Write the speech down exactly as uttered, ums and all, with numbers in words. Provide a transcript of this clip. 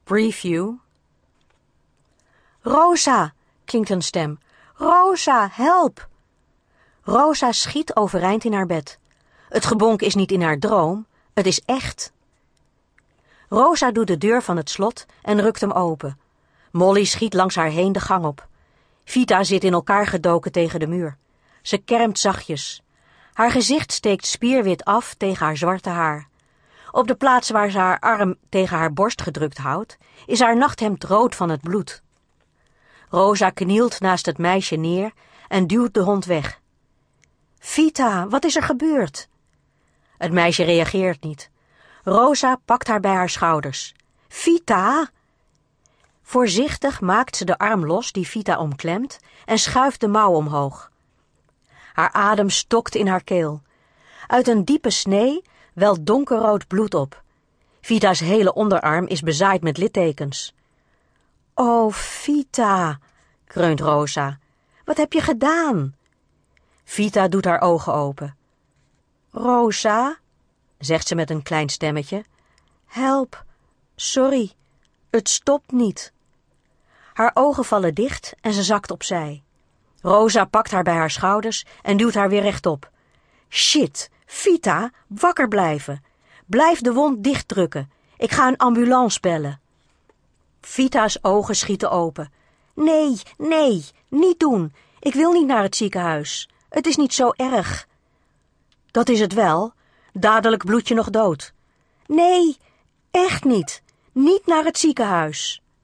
Preview. Rosa, klinkt een stem. Rosa, help! Rosa schiet overeind in haar bed. Het gebonk is niet in haar droom, het is echt. Rosa doet de deur van het slot en rukt hem open. Molly schiet langs haar heen de gang op. Vita zit in elkaar gedoken tegen de muur. Ze kermt zachtjes. Haar gezicht steekt spierwit af tegen haar zwarte haar. Op de plaats waar ze haar arm tegen haar borst gedrukt houdt, is haar nachthemd rood van het bloed. Rosa knielt naast het meisje neer en duwt de hond weg. Vita, wat is er gebeurd? Het meisje reageert niet. Rosa pakt haar bij haar schouders. Vita! Voorzichtig maakt ze de arm los die Vita omklemt en schuift de mouw omhoog. Haar adem stokt in haar keel. Uit een diepe snee welt donkerrood bloed op. Vita's hele onderarm is bezaaid met littekens. O, Vita, kreunt Rosa. Wat heb je gedaan? Vita doet haar ogen open. Rosa, zegt ze met een klein stemmetje. Help, sorry, het stopt niet. Haar ogen vallen dicht en ze zakt opzij. Rosa pakt haar bij haar schouders en duwt haar weer rechtop. Shit, Vita, wakker blijven. Blijf de wond dichtdrukken. Ik ga een ambulance bellen. Vita's ogen schieten open. Nee, nee, niet doen. Ik wil niet naar het ziekenhuis. Het is niet zo erg. Dat is het wel. Dadelijk bloed je nog dood. Nee, echt niet. Niet naar het ziekenhuis.